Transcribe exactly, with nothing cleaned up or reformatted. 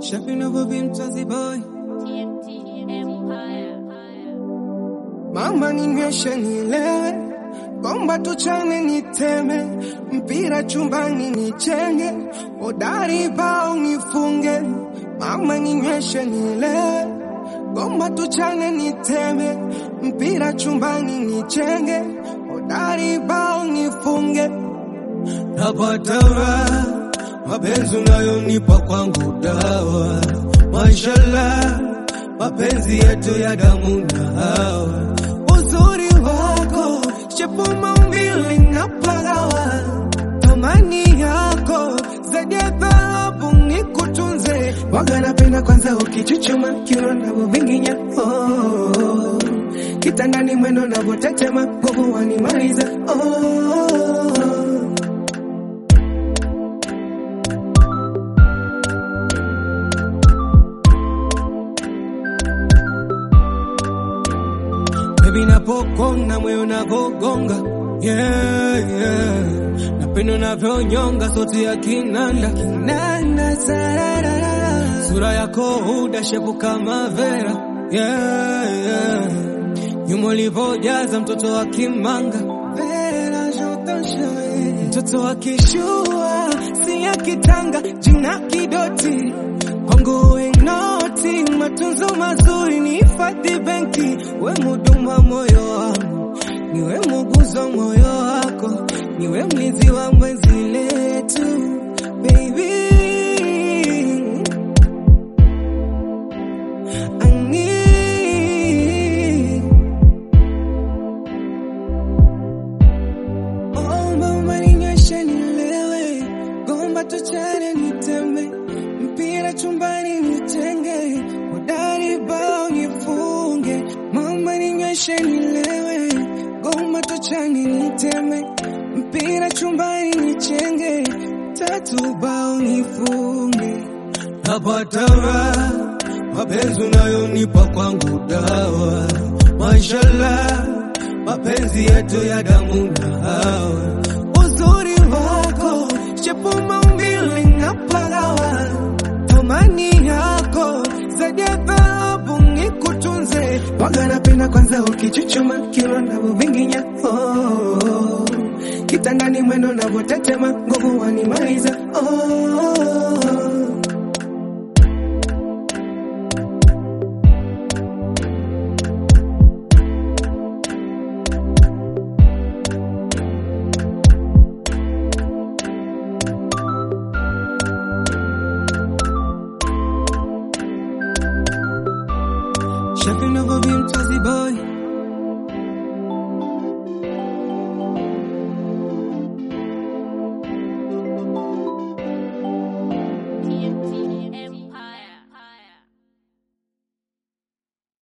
Shaping over beam Twazi boy. T M T Empire. Mama ninyweshe nilewe, bomba tuchane niteme, mpira chumbani nichenge, hodari bao nifunge. Mama ninyweshe nilewe, bomba tuchane niteme, mpira chumbani nichenge, hodari bao nifunge. Napata raha, mapenzi unayonipa kwangu dawa. Mashallah, mapenzi yetu ya damu na hawa. Uzuri wako, shepu maumbile na pagawa. Thamani yako, zaidi ya dhahabu nikutunze. Waga napenda kwanza ukichuchuma, kiuno navyovinginya. Oh, kitandani mwendo navyotetema, nguvu wanimaliza. Oh, baby napokona moyo nagogonga, yeah, yeah. Napenda unavyonyonga sauti ya kinanda, kinanda sararara. Sura yako huda shepu kama Vera, yeah, yeah. Nyuma ulivyojaza mtoto wa kimanga, Vera jotoshoe. Mtoto wa kishua, si ya kitanga, jina kidoti. Kwangu enoti, matunzo mazuri ni hifadhi benki. We muduma moyo wangu, niwe muguzo moyo wako, niwe mlinzi wa mwenzi letu, baby. I need oh, mama ninyweshe nilewe, gomba tuchane niteme, mpira chumbani nitenge, hodari bao nifunge. Mama ninyweshe nilewe, gomba tuchane niteme, mpira chumbani nichenge, tatu bao nifunge. Napata raha, mapenzi unayonipa kwangu dawa. Mashallah, mapenzi yetu ya damu na hawa. Uzuri wako, shepu maumbile na pagawa. Thamani yako, zaidi ya dhahabu nikutunze. Waga napenda kwanza ukichuchuma, kiuno navyovinginya. Oh, kitandani mwendo navyotetema, nguvu wanimaliza. Oh, Shaping over beam Twazi boy.